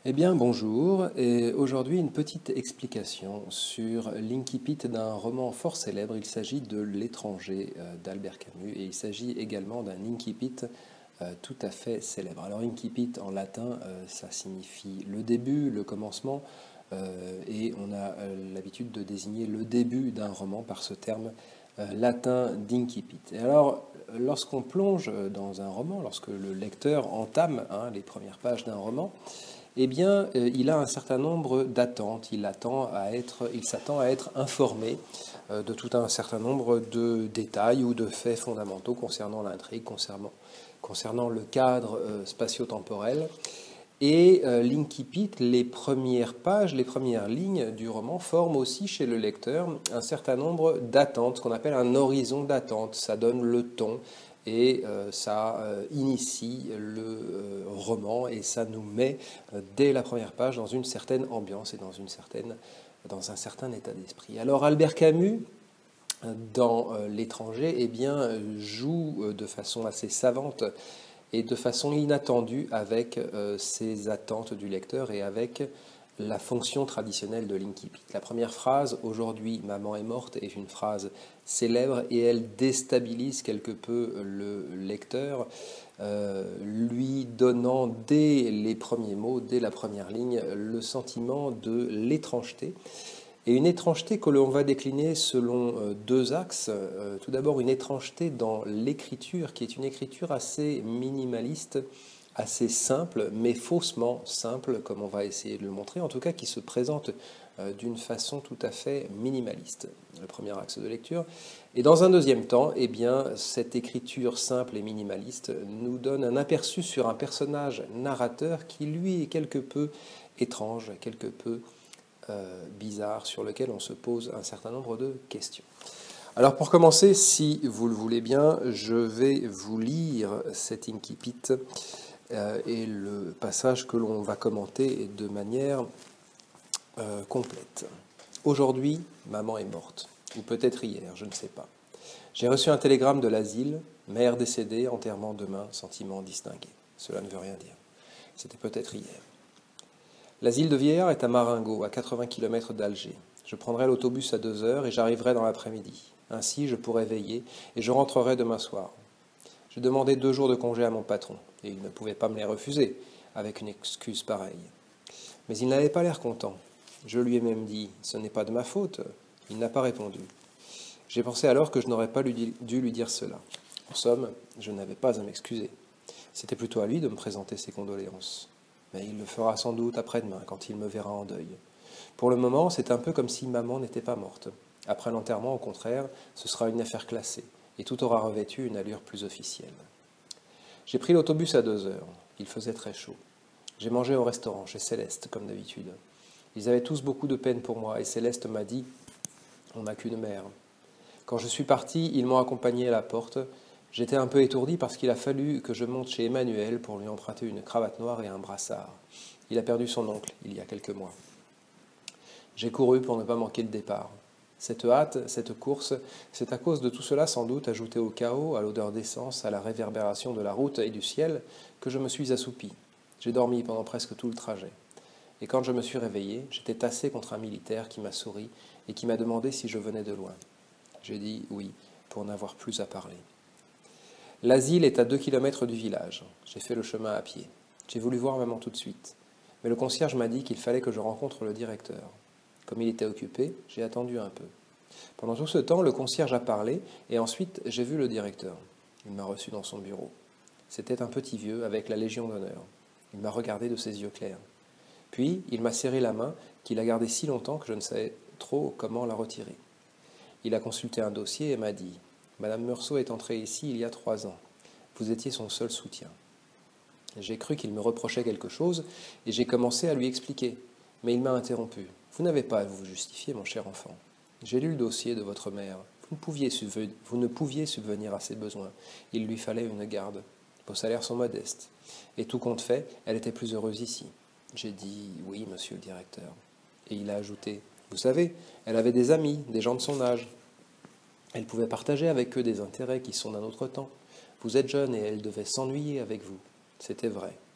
Eh bien, bonjour, et aujourd'hui une petite explication sur l'incipit d'un roman fort célèbre. Il s'agit de L'étranger d'Albert Camus, et il s'agit également d'un incipit tout à fait célèbre. Alors, incipit en latin, ça signifie le début, le commencement, et on a l'habitude de désigner le début d'un roman par ce terme latin d'incipit. Et alors, lorsqu'on plonge dans un roman, lorsque le lecteur entame les premières pages d'un roman, eh bien, il a un certain nombre d'attentes. Il s'attend à être informé de tout un certain nombre de détails ou de faits fondamentaux concernant l'intrigue, concernant le cadre spatio-temporel. Et l'incipit, les premières pages, les premières lignes du roman forment aussi chez le lecteur un certain nombre d'attentes, ce qu'on appelle un horizon d'attente. Ça donne le ton et ça initie le roman et ça nous met dès la première page dans une certaine ambiance et dans un certain état d'esprit. Alors Albert Camus, dans L'étranger, eh bien, joue de façon assez savante et de façon inattendue avec ces attentes du lecteur et avec la fonction traditionnelle de l'incipit. La première phrase, aujourd'hui maman est morte, est une phrase célèbre et elle déstabilise quelque peu le lecteur, lui donnant dès les premiers mots, dès la première ligne, le sentiment de l'étrangeté. Et une étrangeté que l'on va décliner selon deux axes. Tout d'abord, une étrangeté dans l'écriture, qui est une écriture assez minimaliste, assez simple, mais faussement simple, comme on va essayer de le montrer, en tout cas qui se présente d'une façon tout à fait minimaliste, le premier axe de lecture. Et dans un deuxième temps, eh bien, cette écriture simple et minimaliste nous donne un aperçu sur un personnage narrateur qui, lui, est quelque peu étrange, quelque peu bizarre, sur lequel on se pose un certain nombre de questions. Alors pour commencer, si vous le voulez bien, je vais vous lire cet incipit et le passage que l'on va commenter de manière complète. Aujourd'hui, maman est morte, ou peut-être hier, je ne sais pas. J'ai reçu un télégramme de l'asile, mère décédée, enterrement demain, sentiment distingué. Cela ne veut rien dire. C'était peut-être hier. L'asile de vieillards est à Marengo, à 80 km d'Alger. Je prendrai l'autobus à 2 heures et j'arriverai dans l'après-midi. Ainsi, je pourrai veiller et je rentrerai demain soir. J'ai demandé 2 jours de congé à mon patron et il ne pouvait pas me les refuser avec une excuse pareille. Mais il n'avait pas l'air content. Je lui ai même dit « Ce n'est pas de ma faute ». Il n'a pas répondu. J'ai pensé alors que je n'aurais pas dû lui dire cela. En somme, je n'avais pas à m'excuser. C'était plutôt à lui de me présenter ses condoléances. Mais il le fera sans doute après-demain, quand il me verra en deuil. Pour le moment, c'est un peu comme si maman n'était pas morte. Après l'enterrement, au contraire, ce sera une affaire classée, et tout aura revêtu une allure plus officielle. J'ai pris l'autobus à 2 heures. Il faisait très chaud. J'ai mangé au restaurant, chez Céleste, comme d'habitude. Ils avaient tous beaucoup de peine pour moi, et Céleste m'a dit « On n'a qu'une mère ». Quand je suis parti, ils m'ont accompagné à la porte. J'étais un peu étourdi parce qu'il a fallu que je monte chez Emmanuel pour lui emprunter une cravate noire et un brassard. Il a perdu son oncle il y a quelques mois. J'ai couru pour ne pas manquer le départ. Cette hâte, cette course, c'est à cause de tout cela sans doute, ajouté au chaos, à l'odeur d'essence, à la réverbération de la route et du ciel, que je me suis assoupi. J'ai dormi pendant presque tout le trajet. Et quand je me suis réveillé, j'étais tassé contre un militaire qui m'a souri et qui m'a demandé si je venais de loin. J'ai dit oui, pour n'avoir plus à parler. L'asile est à 2 km du village. J'ai fait le chemin à pied. J'ai voulu voir maman tout de suite. Mais le concierge m'a dit qu'il fallait que je rencontre le directeur. Comme il était occupé, j'ai attendu un peu. Pendant tout ce temps, le concierge a parlé et ensuite j'ai vu le directeur. Il m'a reçu dans son bureau. C'était un petit vieux avec la Légion d'honneur. Il m'a regardé de ses yeux clairs. Puis il m'a serré la main qu'il a gardée si longtemps que je ne savais trop comment la retirer. Il a consulté un dossier et m'a dit « Madame Meursault est entrée ici il y a 3 ans. Vous étiez son seul soutien. » J'ai cru qu'il me reprochait quelque chose et j'ai commencé à lui expliquer. Mais il m'a interrompu. « Vous n'avez pas à vous justifier, mon cher enfant. J'ai lu le dossier de votre mère. Vous ne pouviez subvenir à ses besoins. Il lui fallait une garde. Vos salaires sont modestes. Et tout compte fait, elle était plus heureuse ici. » J'ai dit « Oui, monsieur le directeur. » Et il a ajouté « Vous savez, elle avait des amis, des gens de son âge. Elle pouvait partager avec eux des intérêts qui sont d'un autre temps. Vous êtes jeune et elle devait s'ennuyer avec vous. » C'était vrai.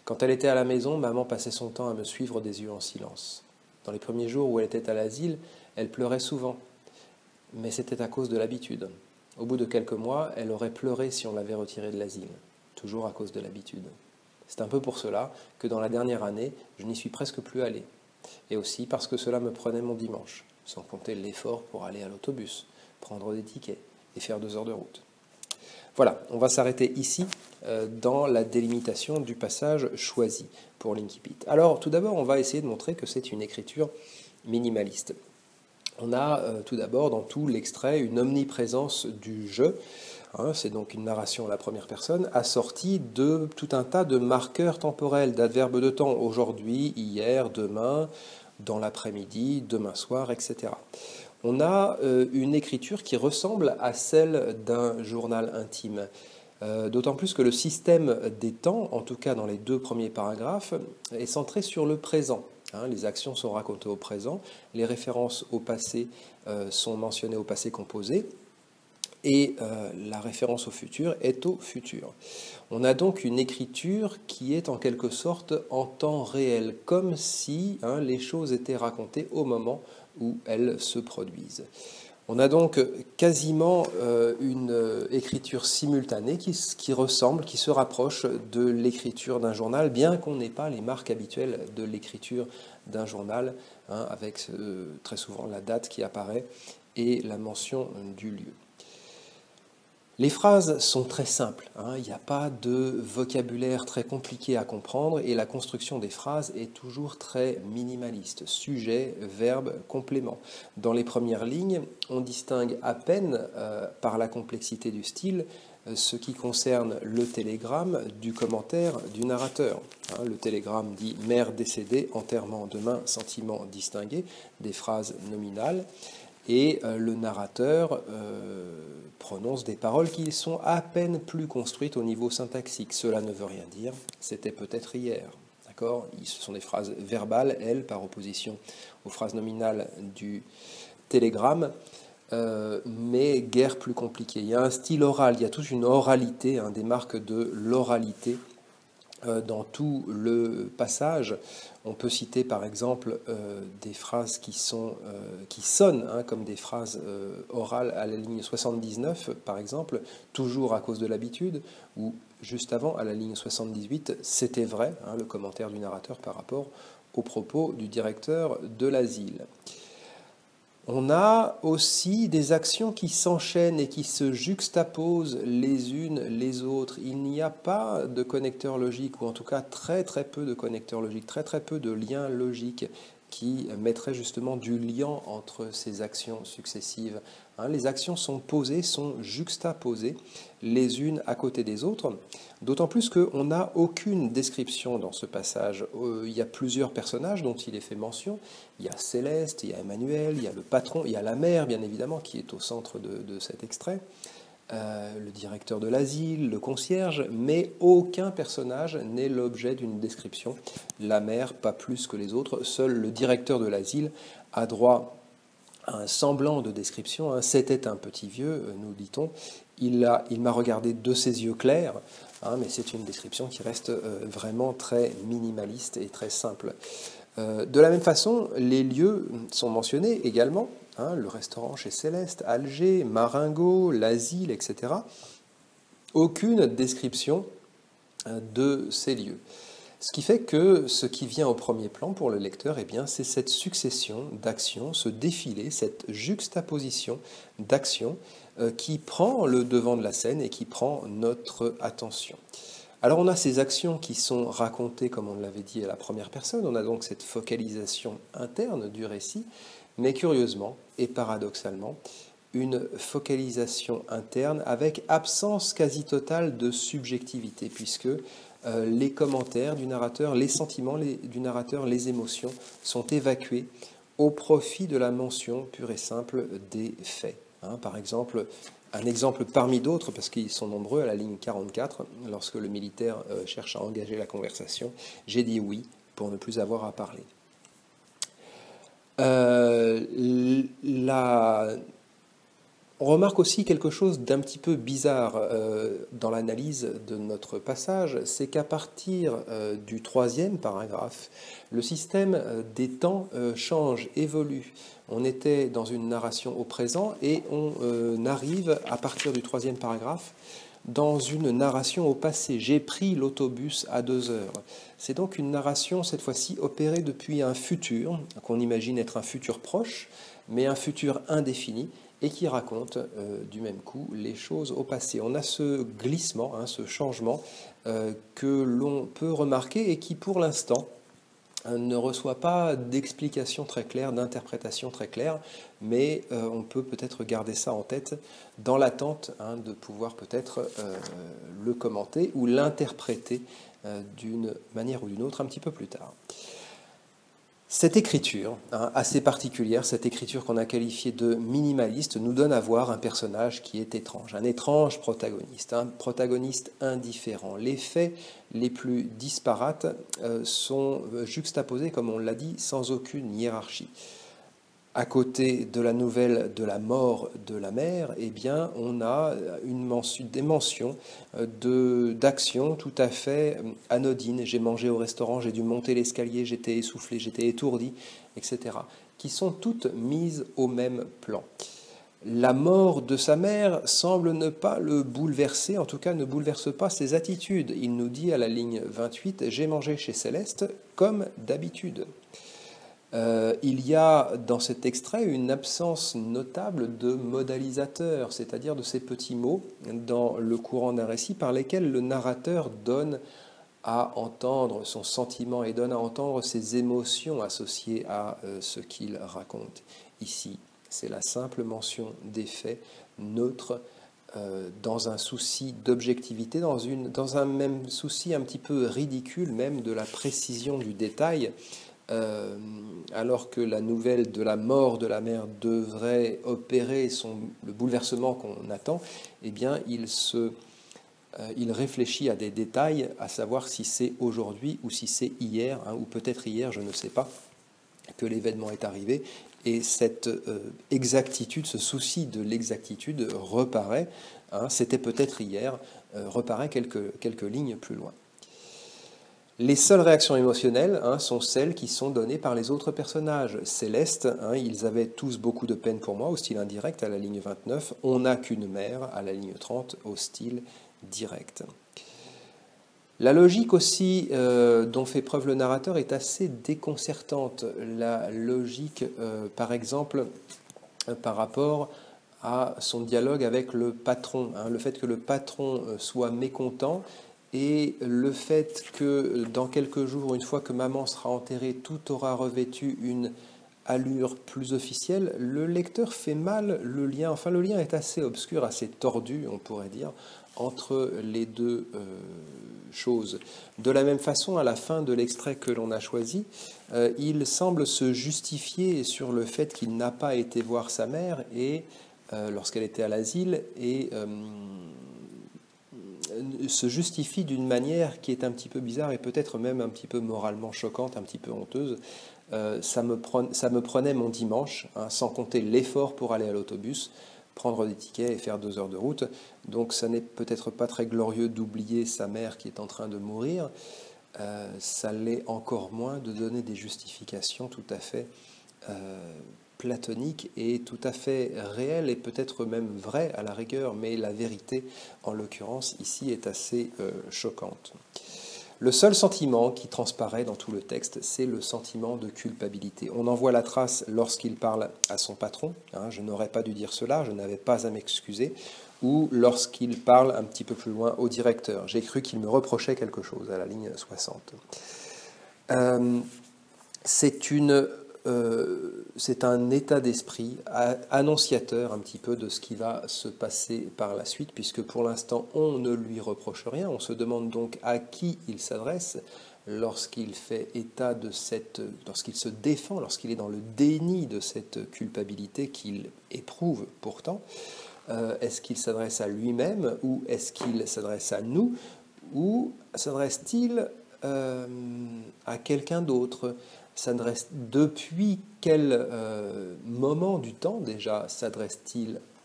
Quand elle était à la maison, maman passait son temps à me suivre des yeux en silence. Dans les premiers jours où elle était à l'asile, elle pleurait souvent, mais c'était à cause de l'habitude. Au bout de quelques mois, elle aurait pleuré si on l'avait retirée de l'asile, toujours à cause de l'habitude. C'est un peu pour cela que dans la dernière année, je n'y suis presque plus allé. Et aussi parce que cela me prenait mon dimanche, sans compter l'effort pour aller à l'autobus, prendre des tickets et faire 2 heures de route. Voilà, on va s'arrêter ici dans la délimitation du passage choisi pour l'Incipit. Alors, tout d'abord, on va essayer de montrer que c'est une écriture minimaliste. On a tout d'abord dans tout l'extrait une omniprésence du je. C'est donc une narration à la première personne, assortie de tout un tas de marqueurs temporels, d'adverbes de temps, aujourd'hui, hier, demain, dans l'après-midi, demain soir, etc. On a une écriture qui ressemble à celle d'un journal intime. D'autant plus que le système des temps, en tout cas dans les 2 premiers paragraphes, est centré sur le présent. Les actions sont racontées au présent, les références au passé sont mentionnées au passé composé, et la référence au futur est au futur. On a donc une écriture qui est en quelque sorte en temps réel, comme si les choses étaient racontées au moment où elles se produisent. On a donc quasiment une écriture simultanée qui ressemble, qui se rapproche de l'écriture d'un journal, bien qu'on n'ait pas les marques habituelles de l'écriture d'un journal, avec très souvent la date qui apparaît et la mention du lieu. Les phrases sont très simples, il n'y a pas de vocabulaire très compliqué à comprendre et la construction des phrases est toujours très minimaliste. Sujet, verbe, complément. Dans les premières lignes, on distingue à peine par la complexité du style ce qui concerne le télégramme du commentaire du narrateur. Le télégramme dit « mère décédée, enterrement demain, sentiment distingué », des phrases nominales. Et le narrateur prononce des paroles qui sont à peine plus construites au niveau syntaxique. Cela ne veut rien dire, c'était peut-être hier. D'accord ? Ce sont des phrases verbales, elles, par opposition aux phrases nominales du télégramme, mais guère plus compliquées. Il y a un style oral, il y a toute une oralité, des marques de l'oralité dans tout le passage. On peut citer par exemple des phrases qui sonnent comme des phrases orales à la ligne 79 par exemple, toujours à cause de l'habitude, ou juste avant à la ligne 78, c'était vrai, le commentaire du narrateur par rapport aux propos du directeur de l'asile. On a aussi des actions qui s'enchaînent et qui se juxtaposent les unes les autres. Il n'y a pas de connecteur logique, ou en tout cas très très peu de connecteurs logiques, très très peu de liens logiques qui mettraient justement du lien entre ces actions successives. Les actions sont posées, sont juxtaposées les unes à côté des autres, d'autant plus qu'on n'a aucune description dans ce passage. Il y a plusieurs personnages dont il est fait mention. Il y a Céleste, il y a Emmanuel, il y a le patron, il y a la mère, bien évidemment, qui est au centre de cet extrait, le directeur de l'asile, le concierge, mais aucun personnage n'est l'objet d'une description. La mère, pas plus que les autres. Seul le directeur de l'asile a droit à un semblant de description. C'était un petit vieux, nous dit-on. Il m'a regardé de ses yeux clairs, mais c'est une description qui reste vraiment très minimaliste et très simple. De la même façon, les lieux sont mentionnés également, le restaurant chez Céleste, Alger, Marengo, l'asile, etc. Aucune description de ces lieux. Ce qui fait que ce qui vient au premier plan pour le lecteur, c'est cette succession d'actions, ce défilé, cette juxtaposition d'actions qui prend le devant de la scène et qui prend notre attention. Alors on a ces actions qui sont racontées, comme on l'avait dit, à la première personne, on a donc cette focalisation interne du récit, mais curieusement et paradoxalement, une focalisation interne avec absence quasi totale de subjectivité, puisque les commentaires du narrateur, les sentiments du narrateur, les émotions sont évacués au profit de la mention pure et simple des faits. Par exemple, un exemple parmi d'autres, parce qu'ils sont nombreux, à la ligne 44, lorsque le militaire cherche à engager la conversation, j'ai dit oui pour ne plus avoir à parler. On remarque aussi quelque chose d'un petit peu bizarre dans l'analyse de notre passage, c'est qu'à partir du troisième paragraphe, le système des temps change, évolue. On était dans une narration au présent et on arrive à partir du troisième paragraphe dans une narration au passé. J'ai pris l'autobus à 2 heures. C'est donc une narration cette fois-ci opérée depuis un futur, qu'on imagine être un futur proche, mais un futur indéfini, et qui raconte du même coup les choses au passé. On a ce glissement, ce changement que l'on peut remarquer et qui pour l'instant ne reçoit pas d'explication très claire, d'interprétation très claire, mais on peut peut-être garder ça en tête dans l'attente de pouvoir peut-être le commenter ou l'interpréter d'une manière ou d'une autre un petit peu plus tard. Cette écriture, assez particulière, cette écriture qu'on a qualifiée de minimaliste, nous donne à voir un personnage qui est étrange, un étrange protagoniste, un protagoniste indifférent. Les faits les plus disparates sont juxtaposés, comme on l'a dit, sans aucune hiérarchie. À côté de la nouvelle de la mort de la mère, eh bien, on a des mentions d'actions tout à fait anodines. J'ai mangé au restaurant, j'ai dû monter l'escalier, j'étais essoufflé, j'étais étourdi, etc., qui sont toutes mises au même plan. La mort de sa mère semble ne pas le bouleverser, en tout cas ne bouleverse pas ses attitudes. Il nous dit à la ligne 28, « J'ai mangé chez Céleste comme d'habitude ». Il y a dans cet extrait une absence notable de modalisateurs, c'est-à-dire de ces petits mots dans le courant d'un récit par lesquels le narrateur donne à entendre son sentiment et donne à entendre ses émotions associées à ce qu'il raconte. Ici, c'est la simple mention des faits neutres dans un souci d'objectivité, dans un même souci un petit peu ridicule même de la précision du détail. Alors que la nouvelle de la mort de la mère devrait opérer le bouleversement qu'on attend, eh bien, il réfléchit à des détails, à savoir si c'est aujourd'hui ou si c'est hier, ou peut-être hier, je ne sais pas, que l'événement est arrivé. Et cette exactitude, ce souci de l'exactitude reparaît, c'était peut-être hier, reparaît quelques lignes plus loin. Les seules réactions émotionnelles sont celles qui sont données par les autres personnages. Céleste, ils avaient tous beaucoup de peine pour moi, au style indirect à la ligne 29. On n'a qu'une mère, à la ligne 30, au style direct. La logique aussi dont fait preuve le narrateur est assez déconcertante. La logique, par exemple, par rapport à son dialogue avec le patron. Le fait que le patron soit mécontent, et le fait que dans quelques jours, une fois que maman sera enterrée, tout aura revêtu une allure plus officielle, le lecteur fait mal le lien. Enfin, le lien est assez obscur, assez tordu, on pourrait dire, entre les deux choses. De la même façon, à la fin de l'extrait que l'on a choisi, il semble se justifier sur le fait qu'il n'a pas été voir sa mère et lorsqu'elle était à l'asile et se justifie d'une manière qui est un petit peu bizarre et peut-être même un petit peu moralement choquante, un petit peu honteuse. Ça me prenait mon dimanche, sans compter l'effort pour aller à l'autobus, prendre des tickets et faire 2 heures de route. Donc ça n'est peut-être pas très glorieux d'oublier sa mère qui est en train de mourir. Ça l'est encore moins de donner des justifications tout à fait platonique et tout à fait réel et peut-être même vrai à la rigueur, mais la vérité, en l'occurrence, ici est assez choquante. Le seul sentiment qui transparaît dans tout le texte, c'est le sentiment de culpabilité. On en voit la trace lorsqu'il parle à son patron, je n'aurais pas dû dire cela, je n'avais pas à m'excuser, ou lorsqu'il parle un petit peu plus loin au directeur. J'ai cru qu'il me reprochait quelque chose, à la ligne 60. C'est un état d'esprit annonciateur un petit peu de ce qui va se passer par la suite, puisque pour l'instant on ne lui reproche rien. On se demande donc à qui il s'adresse lorsqu'il fait état de lorsqu'il se défend, lorsqu'il est dans le déni de cette culpabilité qu'il éprouve pourtant. Est-ce qu'il s'adresse à lui-même ou est-ce qu'il s'adresse à nous ou s'adresse-t-il à quelqu'un d'autre? Depuis quel moment du temps déjà s'adresse-t-il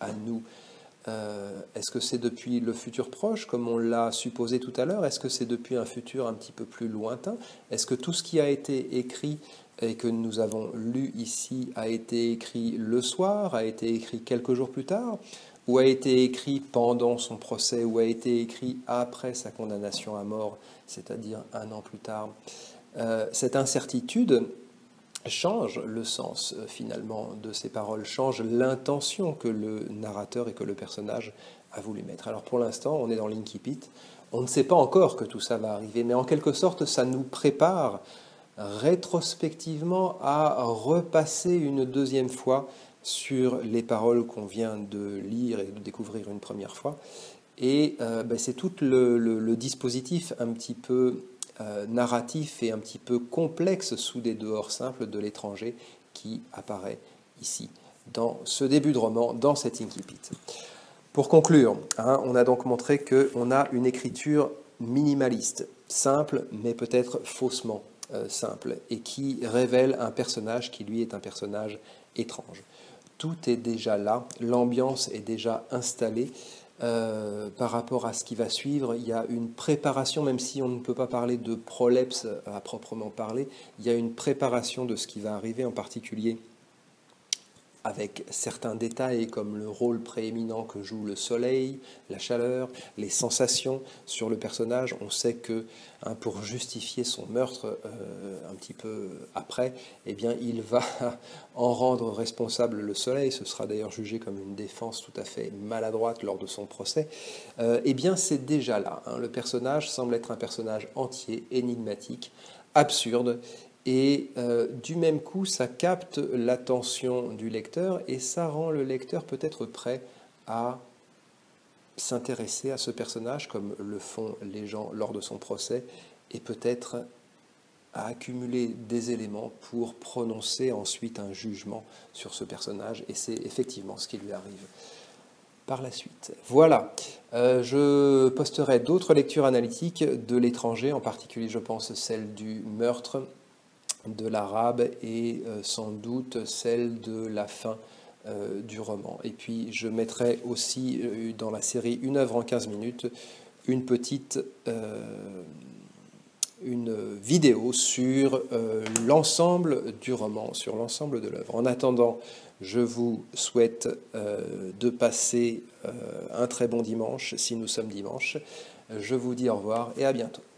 à nous. Est-ce que c'est depuis le futur proche, comme on l'a supposé tout à l'heure? Est-ce que c'est depuis un futur un petit peu plus lointain? Est-ce que tout ce qui a été écrit et que nous avons lu ici a été écrit le soir, a été écrit quelques jours plus tard, ou a été écrit pendant son procès, ou a été écrit après sa condamnation à mort, c'est-à-dire 1 an plus tard? Cette incertitude change le sens finalement de ces paroles, change l'intention que le narrateur et que le personnage a voulu mettre. Alors pour l'instant, on est dans l'incipit, on ne sait pas encore que tout ça va arriver, mais en quelque sorte, ça nous prépare rétrospectivement à repasser une deuxième fois sur les paroles qu'on vient de lire et de découvrir une première fois. Et c'est tout le dispositif un petit peu narratif et un petit peu complexe sous des dehors simples de l'étranger qui apparaît ici, dans ce début de roman, dans cet incipit. Pour conclure, on a donc montré qu'on a une écriture minimaliste, simple, mais peut-être faussement simple, et qui révèle un personnage qui, lui, est un personnage étrange. Tout est déjà là, l'ambiance est déjà installée. Par rapport à ce qui va suivre, il y a une préparation, même si on ne peut pas parler de prolepse à proprement parler, il y a une préparation de ce qui va arriver, en particulier avec certains détails comme le rôle prééminent que joue le soleil, la chaleur, les sensations sur le personnage. On sait que pour justifier son meurtre un petit peu après, eh bien, il va en rendre responsable le soleil. Ce sera d'ailleurs jugé comme une défense tout à fait maladroite lors de son procès. Eh bien, c'est déjà là. Le personnage semble être un personnage entier, énigmatique, absurde, et du même coup, ça capte l'attention du lecteur et ça rend le lecteur peut-être prêt à s'intéresser à ce personnage comme le font les gens lors de son procès et peut-être à accumuler des éléments pour prononcer ensuite un jugement sur ce personnage. Et c'est effectivement ce qui lui arrive par la suite. Voilà, je posterai d'autres lectures analytiques de l'étranger, en particulier je pense celle du meurtre de l'arabe et sans doute celle de la fin du roman. Et puis je mettrai aussi dans la série Une œuvre en 15 minutes une petite une vidéo sur l'ensemble du roman, sur l'ensemble de l'œuvre. En attendant, je vous souhaite de passer un très bon dimanche, si nous sommes dimanche. Je vous dis au revoir et à bientôt.